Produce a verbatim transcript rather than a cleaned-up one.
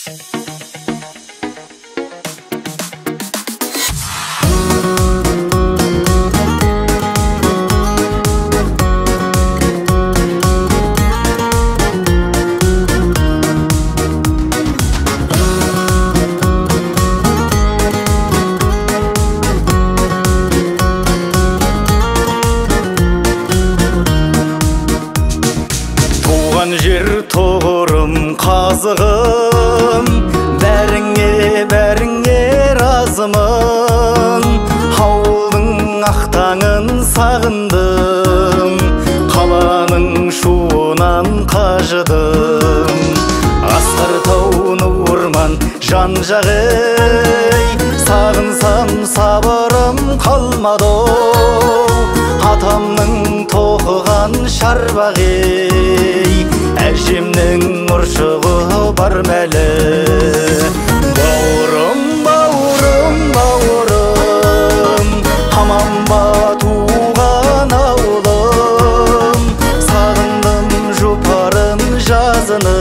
Жер тоғырым қазығым, бәріңе бәріңе разымын. Ауылдың ақтаңын сағындым, қаланың шуынан қажыдым. Асқар тауын орман жан жағый, сағынсам сабырым қалмады. Атамның тоқыған шарбағый, әжемнің ұршығы бар мәлі. Бауырым, бауырым, бауырым, аман ба туған ауылым. Сағындым жұпарын жазыны,